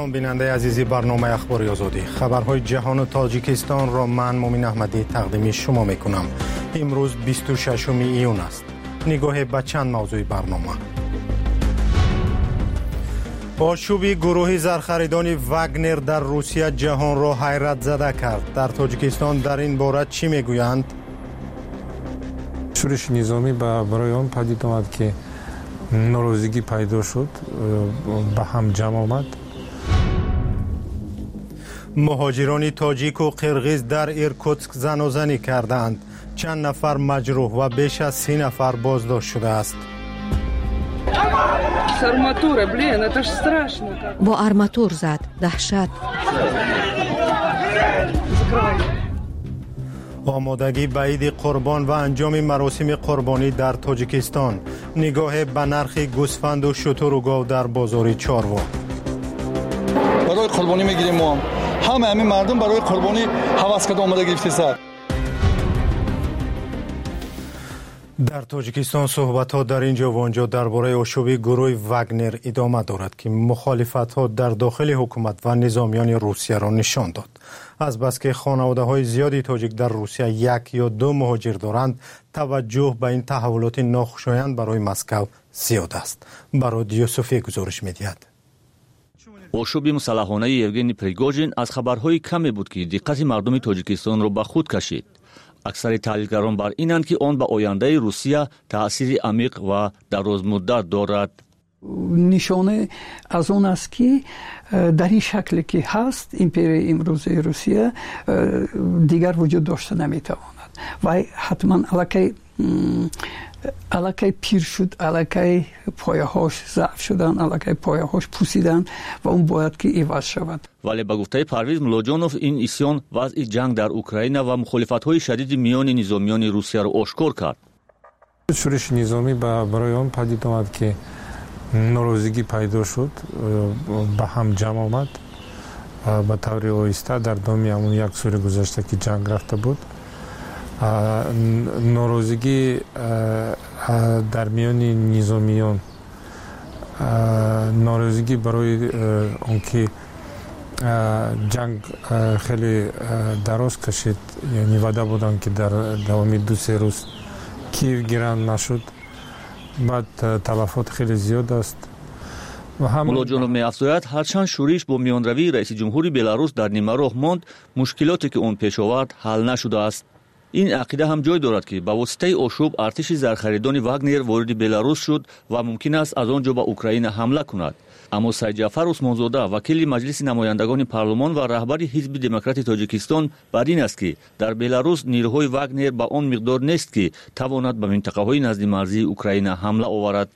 سلام بیننده عزیزی برنامه اخباری آزادی. خبرهای جهان و تاجیکستان را من مومن احمدی تقدیم شما میکنم. امروز 26 ایون است. نگاه به چند موضوع برنامه. آشوب گروه زرخریدان واگنر در روسیه جهان را حیرت زده کرد. در تاجیکستان در این باره چی میگویند؟ شورش نظامی برای آن پدید آمد که ناراضگی پیدا شد، به هم جمع آمد. مهاجران تاجیک و قرغیز در ایرکوتسک زنازنی کردند. چند نفر مجروح و بیش از 30 نفر بازداشت شده است. با ارماتور زد. دهشت. آمادگی به عید قربان و انجام مراسم قربانی در تاجیکستان. نگاه به نرخ گوسفند و شتر و گاو در بازار چاروا. برای قربانی میگیریم ما همین مردم برای قربانی هوس کرده آماده گرفته سر. در تاجیکستان صحبت‌ها در اینجا و آنجا درباره آشوب گروه واگنر ادامه دارد که مخالفت‌ها در داخل حکومت و نظامیان روسیه را نشان داد. از بس که خانواده‌های زیادی تاجیک در روسیه 1 یا 2 مهاجر دارند، توجه به این تحولات ناخوشایند برای مسکو زیاد است. برای یوسفی گزارش می‌دهد. آشوب مسلحانه یوگنی پریگوژین از خبرهای کمی بود که دقت مردم تاجیکستان را به خود کشید. اکثر تحلیلگران بر اینند که آن به آینده روسیه تأثیر عمیق و درازمدت دارد. نشانه از اون است که در این شکلی که هست امپرای امروزی روسیه دیگر وجود داشته نمیتواند و حتما علاقه پیر شد، علاقه پایه‌هاش ضعف شدن، علاقه پایه‌هاش پوسیدن و اون باید که عوض شود. ولی به گفته پرویز ملاجانوف این اسیان وضع جنگ در اوکراین و مخالفت‌های شدید میان نظامیان روسیه را آشکار کرد. شورش نظامی برای آن پدید آمد که ناراضگی پیدا شد، به هم جمع آمد به طور آهسته در دام همون 1 سال گذشته که جنگ رفته بود. ناراضگی در میان نظامیان، ناراضگی برای آنکه جنگ خیلی دراز کشید، یعنی وعده بودن که در دوام 2-3 روز کیف گیرند نشد، بعد تلفات خیلی زیاد است. ملاجانوف می‌افزاید هرچند شورش با میانروی رئیس جمهوری بلاروس در نیمه راه ماند، مشکلاتی که آن پیش آورد حل نشده است. این عقیده هم جای دارد که با واسطه آشوب ارتش زرخریدان واگنر وارد بلاروس شد و ممکن است از آنجا به اوکراین حمله کند. اما سید جعفر عثمانزاده وکیل مجلس نمایندگان پارلمان و رهبر حزب دموکرات تاجیکستان بر این است که در بلاروس نیروهای واگنر با آن مقدار نیست که تواند به منطقه‌های نزد مرزی اوکراین حمله آورد.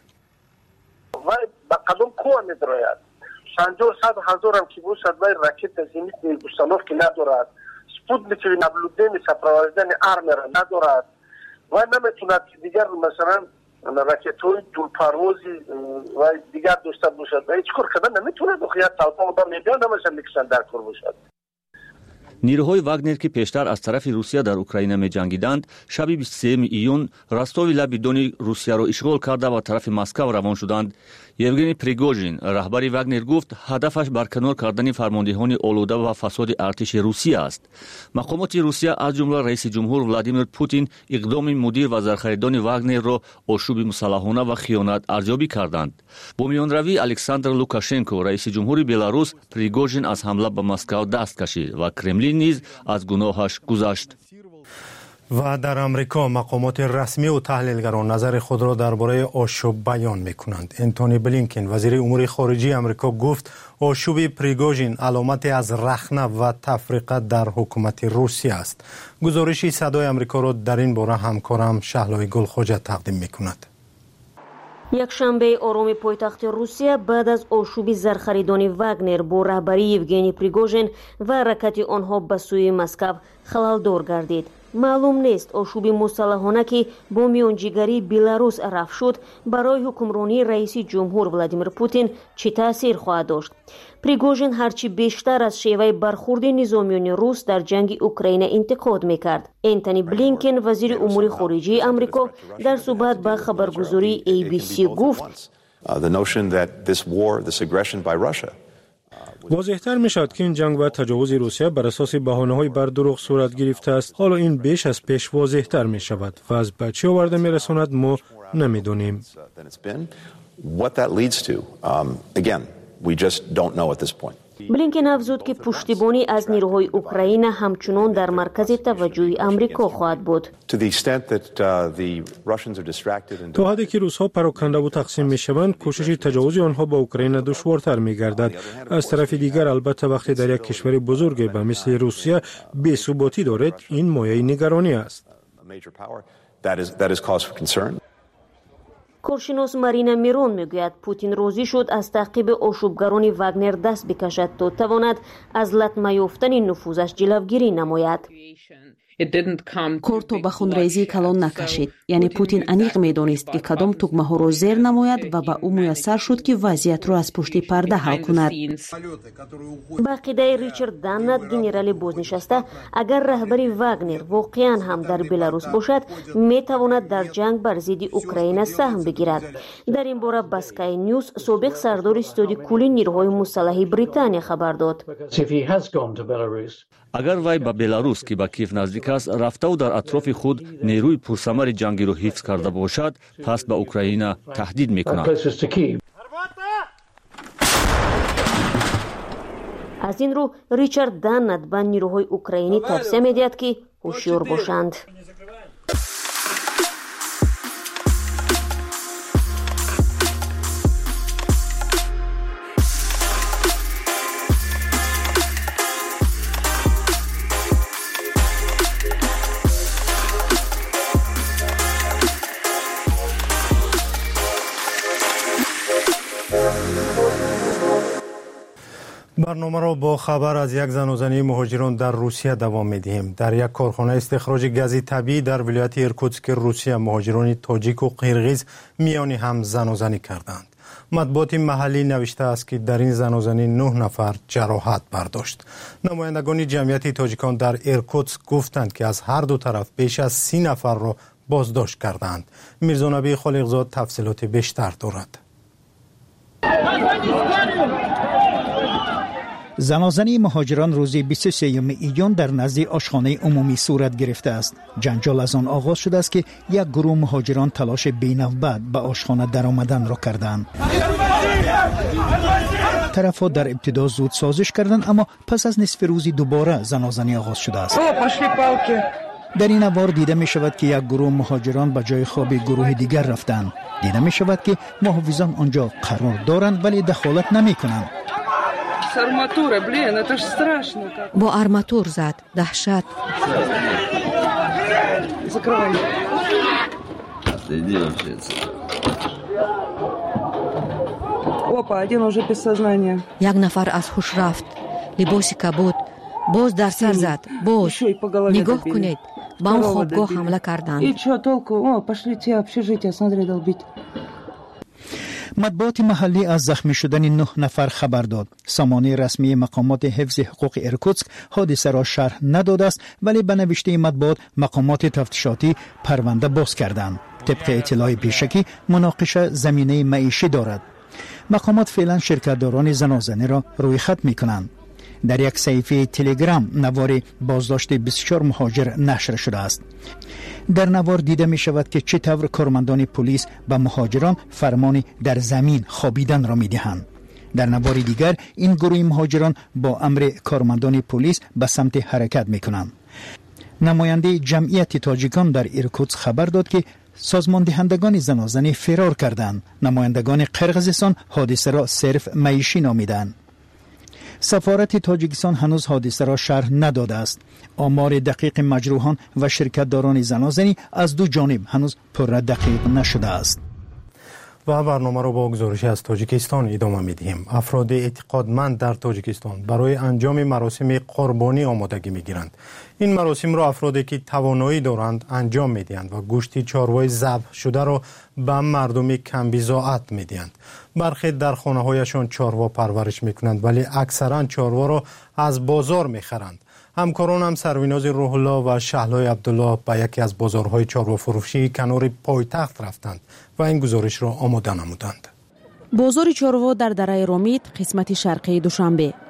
و با قدم کوه می‌دراید. 50-100 هزار هم که باشد و راکت زمینی گوستانوف که ندارد. سپوتنیک نبلودن سپروازدن آرمر ندارد و نمیتوند دیگر مثلا راکت‌های دور پروازی و دیگر داشته باشد و هیچ کار کردن نمیتوند بخیات طالبان با میدان نمیشن میکشن در کار باشد. نیروهای واگنر که پیشتر از طرف روسیه در اوکراین می جنگیدند، شب 23 ایون راستاوی لبیدون روسیه را اشغال کرده و طرف مسکو روان شدند. یوگنی پریگوژین رهبر واگنر گفت هدفش برکنار کردن فرماندهان آلوده و فساد ارتش روسیه است. مقامات روسیه از جمله رئیس جمهور ولادیمیر پوتین اقدام مدیر و زرخریدان واگنر را آشوب مسلحانه و خیانت ارزیابی کردند. با میانروی الکساندر لوکاشنکو رئیس جمهور بلاروس، پریگوژین از حمله به مسکو دست کشید و کرملین نیز از گناهش گذشت. و در امریکا مقامات رسمی و تحلیلگران نظر خود را درباره آشوب بیان می‌کنند. انتونی بلینکن وزیر امور خارجه امریکا گفت آشوب پریگوژین علامتی از رخنه و تفرقه در حکومت روسیه است. گزارشی صدای امریکا را در این باره همکارم شهلای گلخوجه تقدیم می‌کند. якшанбе ороми пойтахти Русия баъд аз ошуби зархаридони Вагнер бо раҳбарии Евгений Пригожин ва ҳаракати онҳо ба сӯи Москав халалдор гардид. маълум нест ошуби мусаллаҳона ки бо миёнҷигарии Беларус рафт шуд барои ҳукмронии раиси ҷумҳур Владимир Путин чӣ таъсир хоҳад дошт. Пригожин ҳарчи бештар аз шеваи бархурди низомиёни рус дар ҷанги Украина интиқод мекард. Энтони Блинкен вазири умури хориҷии Амрико дар суҳбат ба хабаргузории ABC гуфт واضح‌تر می‌شود که این جنگ و تجاوز روسیه بر اساس بهانه‌های بر دروغ صورت گرفته است. حالا این بیش از پیش واضح‌تر می‌شود و از به چه آورده می‌رساند ما نمی‌دانیم. بلینکن افزود که پشتیبانی از نیروهای اوکراین همچنان در مرکز توجه آمریکا خواهد بود. تا حدی که روس‌ها پراکنده و تقسیم می‌شوند، کوشش تجاوز آنها به اوکراین دشوارتر می‌گردد. از طرف دیگر البته وقتی در یک کشور بزرگ به مثل روسیه بی‌ثباتی دارد، این مایه نگرانی است. کارشناس مارینا میرون میگوید پوتین راضی شد از تعقیب آشوبگران واگنر دست بکشد تا تواند از لطمه یافتن نفوذش جلوگیری نماید. کار تا به خونریزی کلان نکشید. یعنی پوتین انیق میدانست که کدام تکمه ها را زیر نماید و به او میسر شد که وضعیت را از پشت پرده حل کند. با عقیده ریچارد دانت گنرال بازنشسته، اگر رهبری واگنر واقعا هم در بلاروس باشد میتواند در جنگ بر ضد اوکراین سهم بگیرد. در این باره به اسکای نیوز سابق سردار استادی کل نیروهای مسلح بریتانیا خبر داد. اگر وی به بلاروس که به کیف نزدیک است رفته و در اطراف خود نیروی پرثمر جنگی را حفظ کرده باشد، پس به اوکراین تهدید میکند. از این رو ریچارد دانت به نیروهای اوکراینی توصیه میدهد که هوشیار باشند. برنامه را با خبر از یک زن و زنی مهاجران در روسیه دوام می‌دهیم. در یک کارخانه استخراج گاز طبیعی در ولایت ایرکوتسک روسیه مهاجران تاجیک و قرقیز میانی هم زن و زنی کردند. مطبوعات محلی نوشته است که در این زن و زنی 9 نفر جراحت برداشت. نمایندگان جمعیت تاجیکان در ایرکوتسک گفتند که از هر دو طرف بیش از 30 نفر را بازداشت کردند. میرزا نبی خالقزاد تفصیلات بیشتر دارد. زنازنی مهاجران روز 23 ایون در نزد آشخانه عمومی صورت گرفته است. جنجال از آن آغاز شده است که یک گروه مهاجران تلاش بی‌نوبت به آشخانه درآمدن را کردند. طرف‌ها در ابتدا زود سازش کردند، اما پس از نصف روزی دوباره زنازنی آغاز شده است. در این اوار دیده می شود که یک گروه مهاجران به جای خواب گروه دیگر رفتند. دیده می شود که محافظان آنجا قرار دارند ولی دخالت نمی کنند. با آرماتور زد. دهشت. یک نفر از هوش رفت. لباسی کبود. باز در سر زد. باز نگاه کنید. با اون خوابگاه حمله کردند. مطبوعات محلی از زخمی شدن 9 نفر خبر داد. سامانه رسمی مقامات حفظ حقوق ایرکوتسک حادثه را شرح نداده است، ولی به نوشته مطبوعات مقامات تفتیشاتی پرونده باز کردند. طبق اطلاع پیشکی مناقشه زمینه معیشی دارد. مقامات فعلا شرکت‌داران زنازنی را روی خط می‌کنند. در یک صفحه تلگرام نوار بازداشت 24 مهاجر نشر شده است. در نوار دیده می شود که چطور کارمندان پلیس به مهاجران فرمان در زمین خوابیدن را می دهند. در نوار دیگر این گروه مهاجران با امر کارمندان پلیس به سمت حرکت می کنند. نماینده جمعیت تاجیکان در ایرکوتسک خبر داد که سازمان دهندگان زنازنی فرار کردند. نمایندگان قرقیزستان حادثه را صرف معیشی نامیدند. سفارت تاجیکستان هنوز حادثه را شرح نداده است. آمار دقیق مجروحان و شرکت‌داران زنازنی از دو جانب هنوز پر دقیق نشده است. و برنامه را با گزارشی از تاجیکستان ادامه می‌دهیم. افراد اعتقادمند در تاجیکستان برای انجام مراسم قربانی آمادگی می‌گیرند. این مراسم را افرادی که توانایی دارند انجام می‌دهند و گوشت چاروای ذبح شده را به مردم کم بضاعت می‌دهند. برخی در خانه‌هایشان چاروا پرورش می‌کنند ولی اکثرا چاروا را از بازار می‌خرند. همکاران هم سرویناز روح الله و شهلای عبدالله به یکی از بازارهای چاروا فروشی کنار پایتخت رفتند و این گزارش را آماده نمودند. بازار چاروا در دره رامید قسمت شرقی دوشنبه.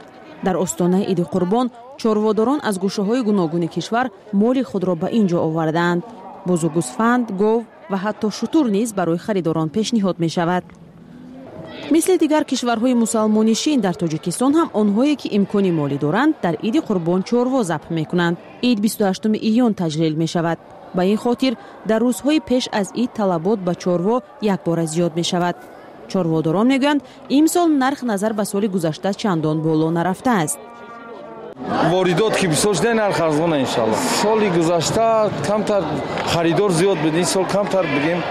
در استانه عید قربان چارواداران از گوشه‌های گوناگون کشور مال خود را به اینجا آوردند. بز و گوسفند، گاو و حتی شتر نیز برای خریداران پیشنهاد می شود. مثل دیگر کشورهای مسلمانی شین در تاجیکستان هم آنهایی که امکان مالی دارند در عید قربان چاروا ذبح میکنند. عید 28 ایون تجلیل می شود. به این خاطر در روزهای پیش از عید طلبات به چاروا یک بار زیاد می شود. چارواداران میگویند امسال نرخ نظر به سال گذشته چندان بالا نرفته است. واردات که بسیار شده نرخ ارزان انشالله. سال گذشته کمتر خریدار زیاد بود، این سال کمتر بگیم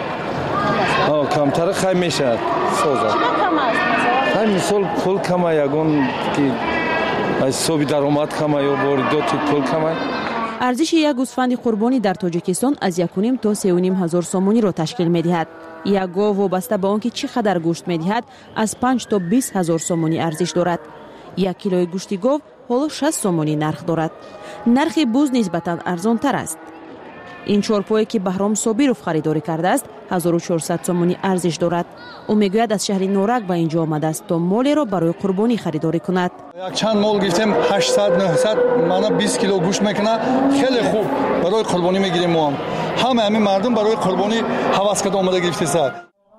کمتر خیلی میشه سازد. همین سال پول کمه یگان که حسابی درآمد کمه یا واردات پول کمه. ارزش یک گوسفند قربانی در تاجیکستان از 1.5 تا 3.5 هزار سومانی را تشکیل می‌دهد. یک گاو وابسته به آنکه چقدر گوشت می‌دهد از 5 تا 20 هزار سومانی ارزش دارد. 1 کیلوی گوشت گاو حالا 60 سومانی نرخ دارد. نرخ بز نسبتاً ارزان‌تر است. این چارپایی که بهرام صابیروف خریداری کرده است 1400 سومانی ارزش دارد. او میگوید از شهر نورک به اینجا آمده است تا مالی را برای قربانی خریداری کند. چند مال گرفتیم 800 900 مانا 20 کیلو گوشت میکنه، خیلی خوب برای قربانی میگیریم ما. همه مردم برای قربانی هوس کرده اومده گرفته سر.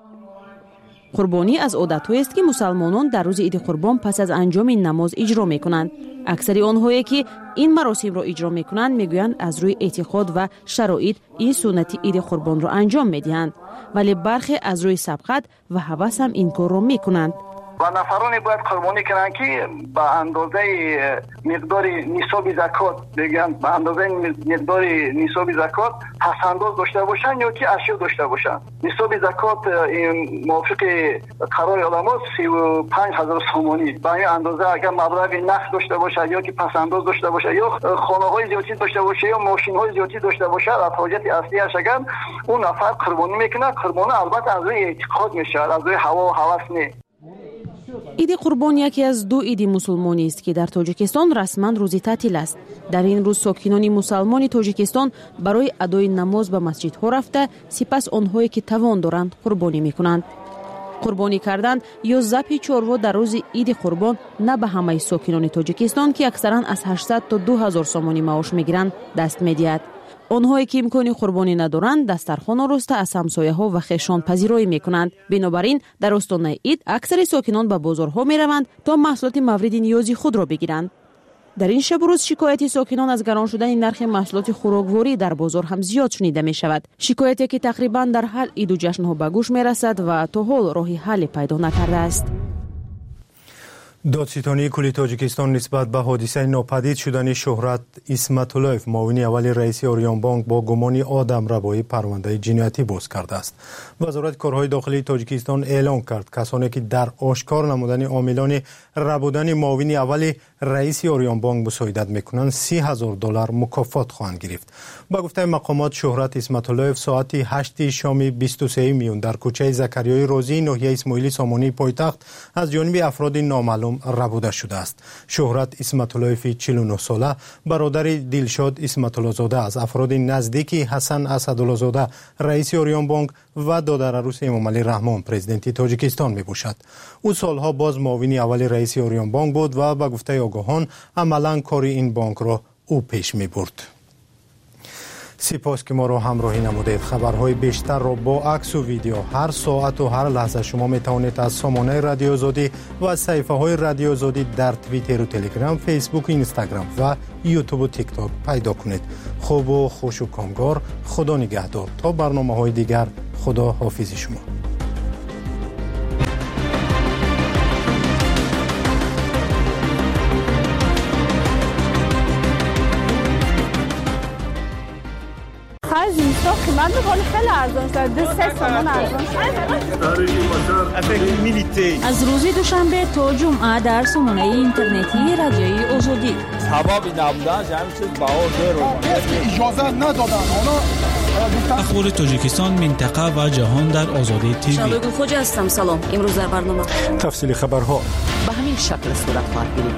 قربانی از عادت‌هایی است که مسلمانان در روز عید قربان پس از انجام این نماز اجرا می‌کنند. اکثر آنهایی که این مراسم را اجرا می‌کنند می‌گویند از روی اعتقاد و شرایط این سنت عید قربان را انجام می‌دهند، ولی برخی از روی سبقت و هوس هم این کار را می‌کنند. و نفرانی باید قربانی کنند که به اندازه مقدار نصاب زکات بگن، به اندازه مقدار نصاب زکات پسنداز داشته باشند یا که اشیا داشته باشند. نصاب زکات موافق قرار علما 35000 سومانی. به این اندازه اگر مبلغ نقد داشته باشد یا که پسنداز داشته باشد یا خانه‌های زیادی داشته باشه یا ماشین‌های زیادی داشته باشد، از حاجت اصلیش اگر اون نفر قربانی میکنه، قربانی البته از روی اعتقاد میشه، از روی هوا و هوس نه. عید قربان یکی از 2 عید مسلمانی است که در تاجیکستان رسما روزی تعطیل است. در این روز ساکنان مسلمان تاجیکستان برای ادای نماز به مسجدها رفته، سپس آنهایی که توان دارند قربانی میکنند. قربانی کردن یا ذبح چاروا در روز عید قربان نه به همه ساکنان تاجیکستان که اکثرا از 800 تا 2000 سومانی معاش میگیرند دست میدهد. آنهایی که امکان قربانی ندارند دسترخوان آراسته از همسایه‌ها و خویشان پذیرایی میکنند. بنابراین در استان عید اکثر ساکنان به بازارها میروند تا محصولات مورد نیازی خود را بگیرند. در این شب و روز شکایت ساکنان از گران شدن نرخ محصولات خوراکواری در بازار هم زیاد شنیده می شود. شکایتی که تقریبا در هر عید و جشن‌ها به گوش می رسد و تا حال راهی حل پیدا نکرده است. دادستانی کل تاجیکستان نسبت به حادثه ناپدید شدن شهرت اسمت اللهیف معاون اول رئیس اوریان بانک با گمان آدم ربایی پرونده جنایتی باز کرده است. وزارت کارهای داخلی تاجیکستان اعلام کرد کسانی که در آشکار نمودن عاملان ربودن معاون اول رئیس اوریان بانک مساعدت میکنند $30,000 مکافات خواهند گرفت. با گفته مقامات شهرت اسمت اللهیف ساعت 8 شام 23 میون در کوچه زکریای رازی ناحیه اسماعیلی سامانی پایتخت از جانب افراد نامعلوم ربوده شده است. شهرت اسمت اللهیف 49 ساله برادر دلشاد اسمت الله زاده از افراد نزدیک حسن اسدالله زاده رئیس اوریان بانک و دادر عروس امام علی رحمان پرزیدنت تاجیکستان می باشد. او سالها باز معاون اول رئیس اوریان بانک بود و به گفته آگاهان عملا کار این بانک را او پیش می برد. سپاس که ما را همراهی نمودید. خبرهای بیشتر را با عکس و ویدیو هر ساعت و هر لحظه شما می توانید از سامانه رادیو آزادی و از صفحه های رادیو آزادی در توییتر و تلگرام، فیسبوک، اینستاگرام و یوتیوب و تیک تاک پیدا کنید. خوب و خوش و کامگار. خدا نگهدار. تا برنامه‌های دیگر، خدا حافظ شما. قیمت خیلی ارزان شد. 3 تومان ارزان شد. از روز دوشنبه تا جمعه در سامانه اینترنتی رادیوی آزادی. سبب نبودن همین چیز بهار اجازه ندادن. اخبار تاجیکستان، منطقه و جهان در آزادی تیوی. شبگون خوجا هستم. سلام. امروز در برنامه تفصیل خبرها به همین شکل صورت خواهد گرفت.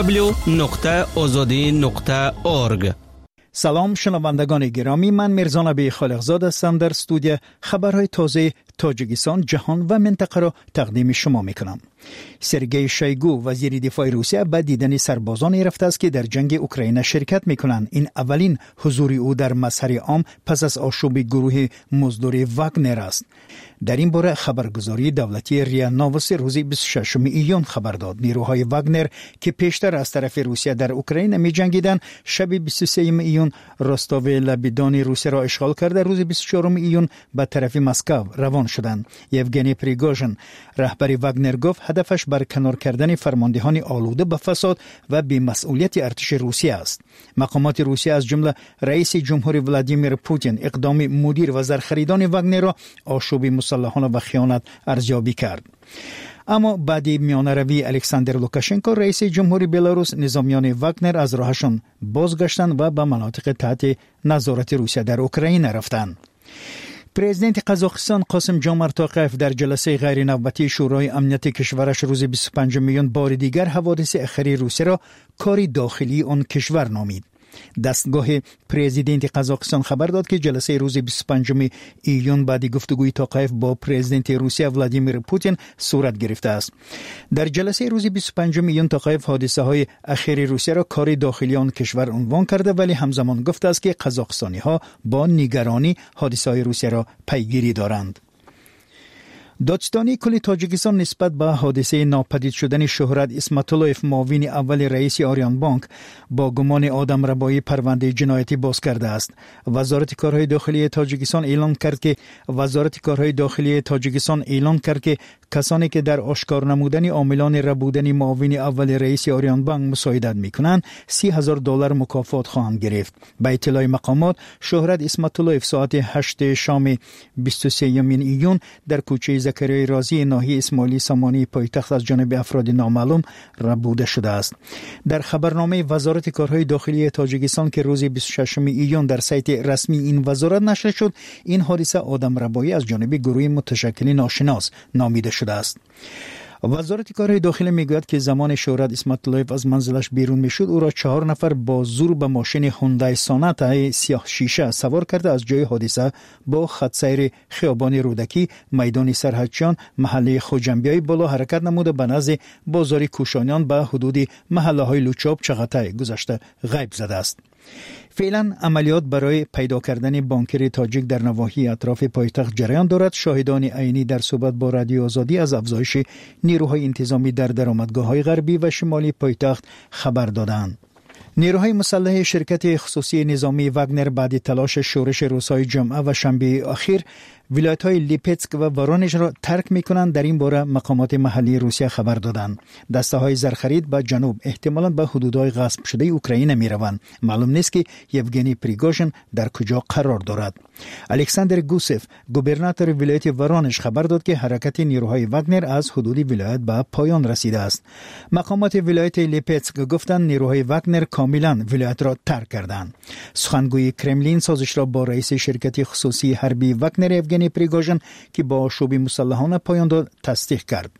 www.azadi.org. سلام شنوندگان گرامی، من میرزا نبی خالقزاد هستم. در استودیو خبرهای تازه تاجیکستان، جهان و منطقه را تقدیم شما میکنم. سرگئی شویگو وزیر دفاع روسیه به دیدن سربازانی رفته است که در جنگ اوکراین شرکت میکنند. این اولین حضور او در مسحر عام پس از آشوب گروه مزدور واگنر است. در این باره خبرگزاری دولتی ریا نووس روز 26 ایون خبر داد نیروهای واگنر که پیشتر از طرف روسیه در اوکراین می جنگیدند شب 23 ایون راستاو لبیدان روسیه را اشغال کرده. روز 24 ایون به طرف مسکو روان شدند. یوگنی پریگوژن رهبر واگنر گفت هدفش برکنار کردن فرماندهان آلوده به فساد و بی‌مسئولیت ارتش روسیه است. مقامات روسیه از جمله رئیس جمهوری ولادیمیر پوتین اقدام مدیر و زرخریدان واگنر را آشوب مسلحانه و خیانت ارزیابی کرد. اما بعد میانروی الکساندر لوکاشنکو رئیس جمهوری بلاروس نظامیان واگنر از راهشان بازگشتند و به مناطق تحت نظارت روسیه در اوکراین رفتند. پرزیدنت قزاقستان قاسم جمعت توقیف در جلسه غیر نوبتی شورای امنیت کشورش روز 25 میلیون بار دیگر حوادث اخیر روسیه را کاری داخلی آن کشور نامید. دستگاه پرزیدنت قزاقستان خبر داد که جلسه روز 25 ایون بعد گفتگوی توقیف با پرزیدنت روسیه ولادیمیر پوتین صورت گرفته است. در جلسه روز 25 ایون توقیف حادثه های اخیر روسیه را کار داخلی آن کشور عنوان کرده، ولی همزمان گفته است که قزاقستانی ها با نگرانی حادثه های روسیه را پیگیری دارند. دادستانی کل تاجیکستان نسبت به حادثه ناپدید شدن شهرت اسمتولویف معاون اول رئیس آریان بانک با گمان آدم ربایی پرونده جنایتی باز کرده است. وزارت کارهای داخلی تاجیکستان اعلام کرد که کسانی که در آشکار نمودن عاملان ربودن معاون اول رئیس آریان بانک مساعدت میکنند $30,000 مکافات خواهند گرفت. به اطلاع مقامات شهرت اسمتولویف ساعت 8 شام 23 ایون در کوچه زکریای رازی ناحیه اسماعیلی سامانی پایتخت از جانب افراد نامعلوم ربوده شده است. در خبرنامه وزارت کارهای داخلی تاجیکستان که روز 26 ایون در سایت رسمی این وزارت نشر شد، این حادثه آدم ربایی از جانب گروه متشکل ناشناس نامیده شده است. وزارت کارهای داخلی میگوید که زمان شهرت اسمتولویف از منزلش بیرون میشد او را 4 نفر با زور به ماشین هوندای سوناتا سیاه شیشه سوار کرده از جای حادثه با خط سیر خیابان رودکی، میدان سرحدچیان، محله خوجنبیای بالا حرکت نموده به نزد بازار کوشانیان به حدود محله های لوچاب چغتای گذشته غیب زده است. فعلا عملیات برای پیدا کردن بانکر تاجیک در نواحی اطراف پایتخت جریان دارد. شاهدان عینی در صحبت با رادیو آزادی از افزایش نیروهای انتظامی در درآمدگاه‌های غربی و شمالی پایتخت خبر دادند. نیروهای مسلح شرکت خصوصی نظامی واگنر بعد تلاش شورش روزهای جمعه و شنبه اخیر ولایت‌های لیپتسک و وارونژ را ترک می‌کنند. در این باره مقامات محلی روسیه خبر دادند. دسته‌های زرخرید به جنوب احتمالاً به حدودهای غصب شده اوکراین می‌روند. معلوم نیست که یوگنی پریگوژن در کجا قرار دارد. الکساندر گوسف گوبرناتور ولایت وارونژ خبر داد که حرکت نیروهای واگنر از حدود ولایت به پایان رسیده است. مقامات ولایت لیپتسک گفتند نیروهای واگنر کاملاً ولایت را ترک کردند. سخنگوی کرملین سازش را با رئیس شرکت خصوصی حربی واگنر یوگنی پریگوژن که با آشوب مسلحانه پایان داد تصدیق کرد.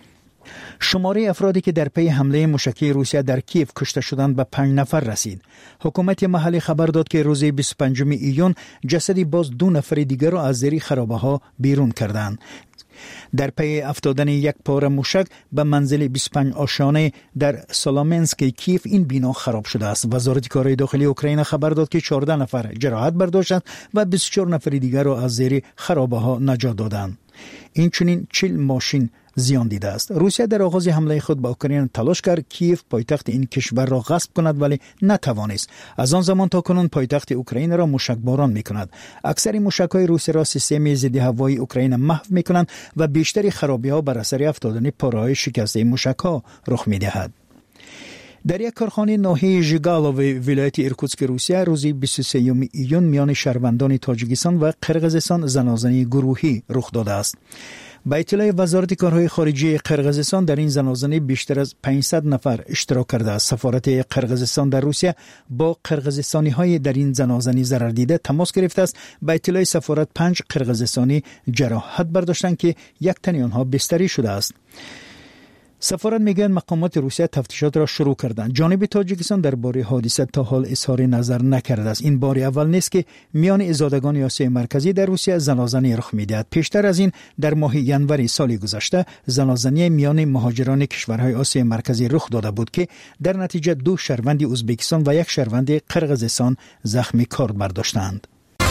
شماره افرادی که در پی حمله موشکی روسیه در کیف کشته شدند به 5 نفر رسید. حکومت محلی خبر داد که روز 25 ایون جسدی باز 2 نفر دیگر را از زیر خرابه‌ها بیرون کردند. در پی افتادن یک پاره موشک به منزل 25 آشیانه در سولامنسک کیف این بنا خراب شده است. وزارت کارهای داخلی اوکراین خبر داد که 14 نفر جراحت برداشتند و 24 نفر دیگر را از زیر خرابه‌ها نجات دادند. این چنین 40 ماشین زیان دیده است. روسیه در آغاز حمله خود به اوکراین تلاش کرد کیف پایتخت این کشور را غصب کند ولی نتوانست. از آن زمان تا کنون پایتخت اوکراین را موشکباران می‌کند. اکثر موشک‌های روسی را سیستم ضد هوایی اوکراین محو می‌کنند و بیشتر خرابی‌ها بر اثر افتادن پاره‌های شکسته موشک‌ها رخ می‌دهد. در یک کارخانه ناحیه ژیگالوو ولایت ایرکوتسک روسیه روز 23 ایون میان شهروندان تاجیکستان و قرقیزستان زنازنه گروهی رخ داده است. با اطلاع وزارت کارهای خارجه قرقیزستان در این زنازنه بیشتر از 500 نفر اشتراک کرده است. سفارت قرقیزستان در روسیه با قرقیزستانی‌های در این زنازنه ضرر دیده تماس گرفته است. با اطلاع سفارت 5 قرقیزستانی جراحت برداشتند که یک تن آنها بستری شده است. سفارت میگن مقامات روسیه تفتیشات را شروع کردند. جانب تاجیکستان درباره حادثه تا حال اظهار نظر نکرده است. این بار اول نیست که میان ایزادگان آسیای مرکزی در روسیه زنازنی رخ میدهد. پیشتر از این در ماه ینور سال گذشته زنازنی میان مهاجران کشورهای آسیای مرکزی رخ داده بود که در نتیجه 2 شهروند ازبکستان و 1 شهروند قرقیزستان زخمی کارد برداشتند.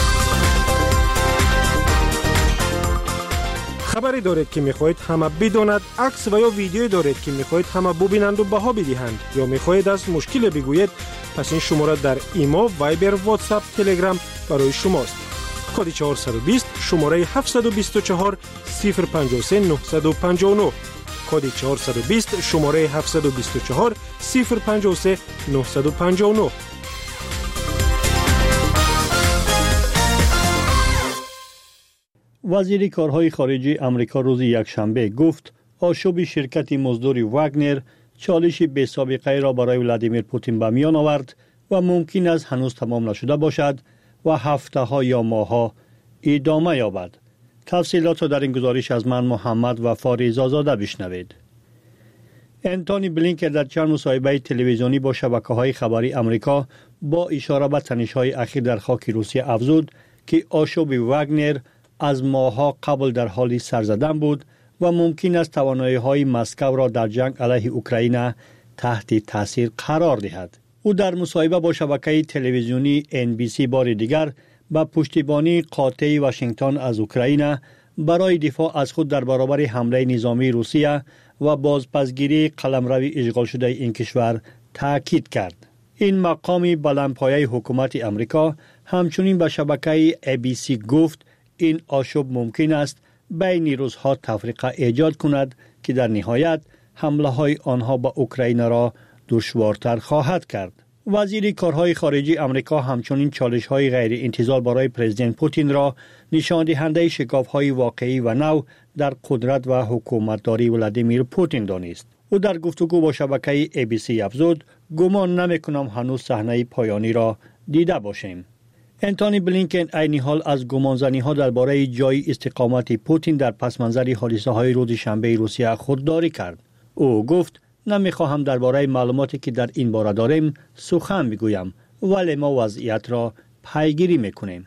خبری دارید که میخواهید همه بداند، عکس و یا ویدیویی دارید که میخواهید همه ببینند و بها بدهند، یا میخواهید از مشکل بگویید، پس این شماره در ایما، وایبر، واتساپ، تلگرام برای شماست. کد 420 شماره 724 053 959. کد 420 شماره 724 053 959. وزیر کارهای خارجه امریکا روز یکشنبه گفت آشوب شرکت مزدور واگنر چالش بی سابقه را برای ولادیمیر پوتین به میان آورد و ممکن است هنوز تمام نشده باشد و هفته ها یا ماه ها ادامه یابد. تفصیلات را در این گزارش از من محمد و فاریز آزاده بشنوید. انتونی بلینکن در چند مصاحبه تلویزیونی با شبکه‌های خبری امریکا با اشاره به تنش‌های اخیر در خاک روسیه افزود که آشوب واگنر از ماه‌ها قبل در حالی سر زدن بود و ممکن است توانایی‌های مسکو را در جنگ علیه اوکراین تحت تاثیر قرار دهد. او در مصاحبه با شبکه تلویزیونی NBC بار دیگر با پشتیبانی قاطع واشنگتن از اوکراین برای دفاع از خود در برابر حمله نظامی روسیه و بازپسگیری قلمرو اشغال شده این کشور تاکید کرد. این مقام بلندپایه حکومت امریکا همچنین به شبکه ABC گفت این آشوب ممکن است بین روزها تفریقه ایجاد کند که در نهایت حمله های آنها به اوکراین را دشوارتر خواهد کرد. وزیر کارهای خارجه امریکا همچنین چالش های غیر انتظار برای پرزیدنت پوتین را نشان دهنده شکاف های واقعی و نو در قدرت و حکومتداری ولادیمیر پوتین دانست. او در گفتگو با شبکه ABC افزود گمان نمی‌کنم هنوز صحنه پایانی را دیده باشیم. انتونی بلینکن عین حال از گمانزنی‌ها درباره جای استقامت پوتین در پس منظر حادثه‌های روز شنبه روسیه خودداری کرد. او گفت نمی‌خواهم درباره معلوماتی که در این باره داریم سخن بگویم، ولی ما وضعیت را پیگیری می‌کنیم.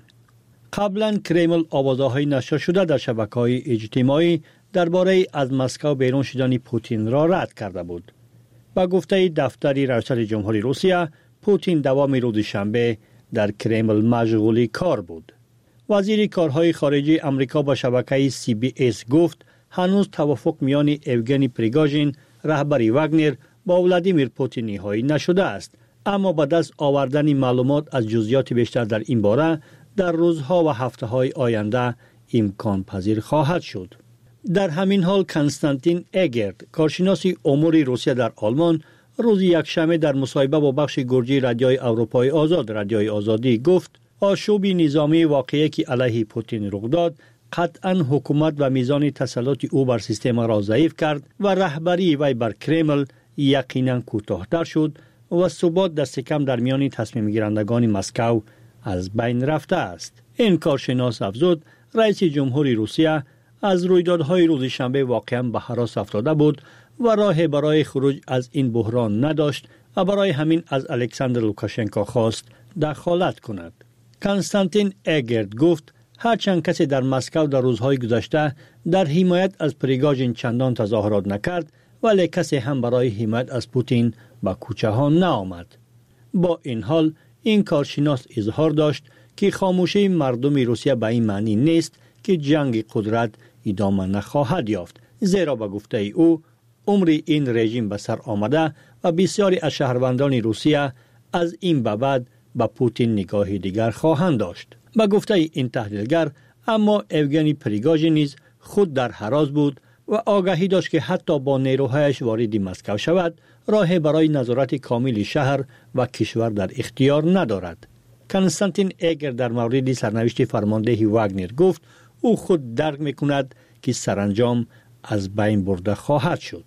قبلا کرمل آوازه‌های نشر شده در شبکه‌های اجتماعی درباره از مسکو بیرون شدن پوتین را رد کرده بود. با گفته دفتر ریاست جمهوری روسیه، پوتین دوام روز شنبه در کرمل مشغول کار بود. وزیر کارهای خارجه امریکا با شبکه CBS گفت هنوز توافق میان یوگنی پریگوژین رهبر واگنر با ولادیمیر پوتین نهایی نشده است، اما با دست آوردن معلومات از جزئیات بیشتر در این باره در روزها و هفته‌های آینده امکان پذیر خواهد شد. در همین حال کنستانتین اگرد، کارشناس امور روسیه در آلمان، روز یکشنبه در مصاحبه با بخش گرجی رادیوی اروپای آزاد رادیوی آزادی گفت آشوب نظامی واقعی که علیه پوتین رخ داد قطعا حکومت و میزان تسلط او بر سیستم را ضعیف کرد و رهبری وی بر کرمل یقینا کوتاه‌تر شد و ثبات دست کم در میان تصمیم گیرندگان مسکو از بین رفته است. این کارشناس افزود رئیس جمهوری روسیه از رویدادهای روز شنبه واقعا به هراس افتاده بود و راه برای خروج از این بحران نداشت و برای همین از الکساندر لوکاشنکو خواست دخالت کند. کنستانتین اگرد گفت هرچند کسی در مسکو در روزهای گذشته در حمایت از پریگوژین چندان تظاهرات نکرد، ولی کسی هم برای حمایت از پوتین به کوچه ها نآمد. با این حال این کارشناس اظهار داشت که خاموشی مردم روسیه به این معنی نیست که جنگ قدرت ادامه نخواهد یافت، زیرا به گفته او عمر این رژیم به سر آمده و بسیاری از شهروندان روسیه از این به بعد به پوتین نگاه دیگر خواهند داشت. به گفته این تحلیلگر اما یوگنی پریگوژین نیز خود در هراس بود و آگاهی داشت که حتی با نیروهایش وارد مسکو شود راه برای نظارت کامل شهر و کشور در اختیار ندارد. کنستانتین اگر در مورد سرنوشت فرمانده واگنر گفت او خود درک میکند که سرانجام از بین برده خواهد شد.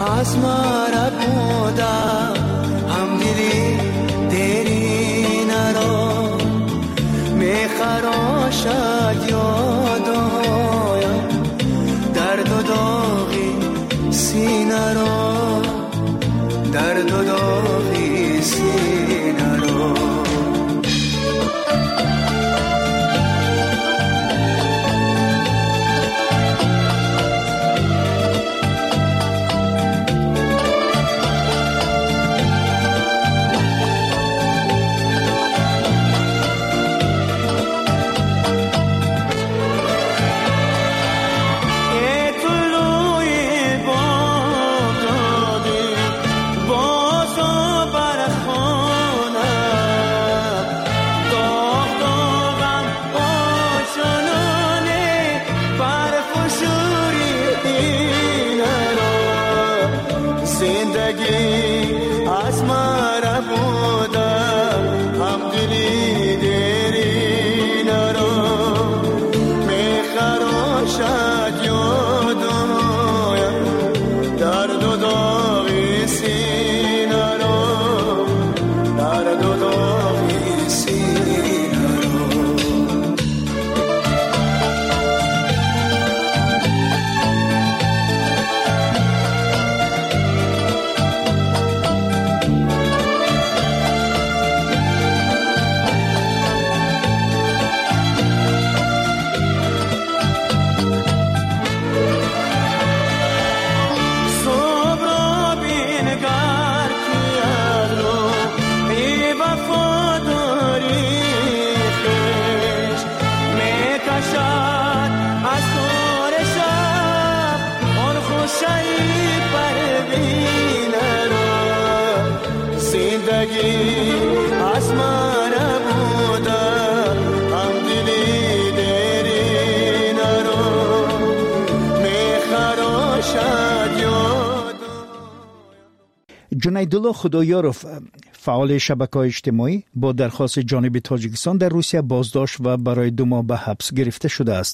از مرا بودم هم دلی دیرین را میخراشد یادایم درد و داغی سینه را درد و داغی سینه را جنیدالله خدایاروف فعال شبکه‌های اجتماعی با درخواست جانب تاجیکستان در روسیه بازداشت و برای 2 ماه به حبس گرفته شده است.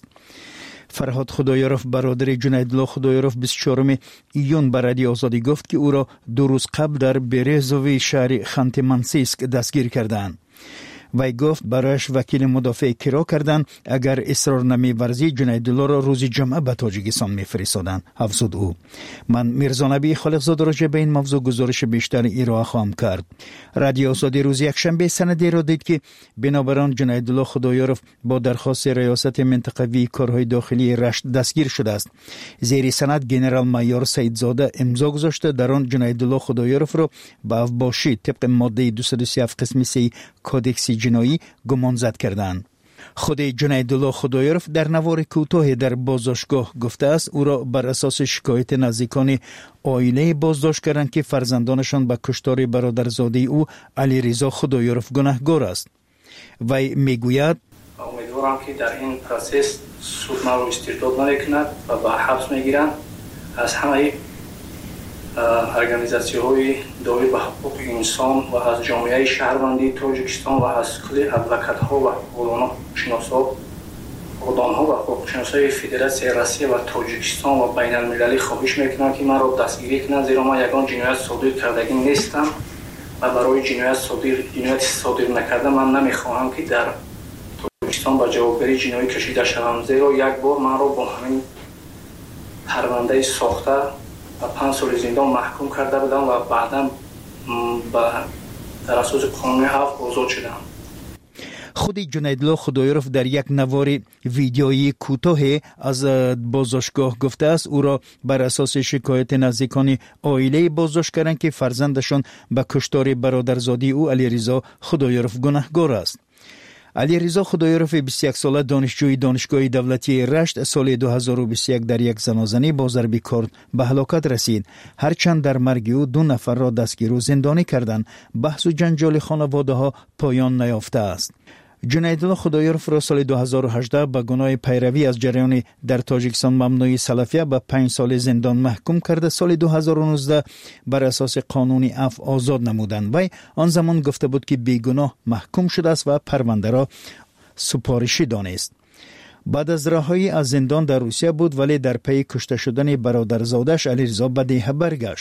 فرهاد خدایاروف برادر جنیدالله خدایاروف 24 ایون به رادیو آزادی گفت که او را 2 روز قبل در برزوی شهر خانت-مانسیسک دستگیر کردند. وی گفت برایش وکیل مدافع کرا کردند اگر اصرار نمی‌ورزید جنیدالله را روز جمعه به تاجیکستان می‌فرستادند. افزود او. من میرزا نبی خالقزاده راجع به این موضوع گزارش بیشتر ارائه خواهم کرد. رادیو آزادی روز یکشنبه سندی را دید که بنابر آن جنیدالله خدایاروف با درخواست ریاست منطقوی کارهای داخلی رشت دستگیر شده است. زیر سند گنرال مایور سیدزاده امضا گذاشته در آن جنیدالله خدایاروف را به افباشی طبق ماده 237 قسم 3 کودکس جنایی گمانزد کردند. خود جنیدالله خدایاروف در نوار کوتاه در بازداشتگاه گفته است او را بر اساس شکایت نزدیکان عائله بازداشت کردند که فرزندانشان به کشتار برادرزاده او علیرضا خدایاروف گناهکار است. وی میگوید امیدوارم که در این پروسس سود ما رو استرداد نکند و به حبس میگیرند. از همه ارگانیزاسیون‌های داوری به حقوق انسان و از جامعه شهروندی تاجیکستان و از کل ادوکات‌ها و قضات‌ها و حقوق‌شناسای فدراسیون روسیه و تاجیکستان و بین المللی خواهش میکنم که من را دستگیر کنند، زیرا من یگان جنایت صادر کردگی نیستم و برای جنایت صادر نکرده من نمیخواهم که در تاجیکستان به جوابگری جنایی کشیده شوم، زیرا یک بار من را با همین پرونده ساخته و 5 سال زندان محکوم کرده بودم و بعدا در اساس قانون 7 آزاد شدم. خود جنیدالله خدایاروف در یک نوار ویدیویی کوتاه از بازداشتگاه گفته است او را بر اساس شکایت نزدیکان عائله بازداشت کردند که فرزندشان به کشتار برادرزاده او علیرضا خدایاروف گناهکار است. علیرضا خدایاروف 21 ساله دانشجوی دانشگاه دولتی رشت سال 2021 در یک زنازنه با ضرب کارد به هلاکت رسید. هرچند در مرگ او 2 نفر را دستگیر و زندانی کردند، بحث و جنجال خانواده ها پایان نیافته است. جنیدالله خدایاروف را سال 2018 به گناه پیروی از جریان در تاجیکستان ممنوعه سلفیه به 5 سال زندان محکوم کرده. سال 2019 بر اساس قانون عفو آزاد نمودند. وی آن زمان گفته بود که بیگناه محکوم شده است و پرونده را سپارشی دانست. بعد از رهایی از زندان در روسیه بود، ولی در پی کشته شدن برادرزادش علیرضا به دیه برگشت.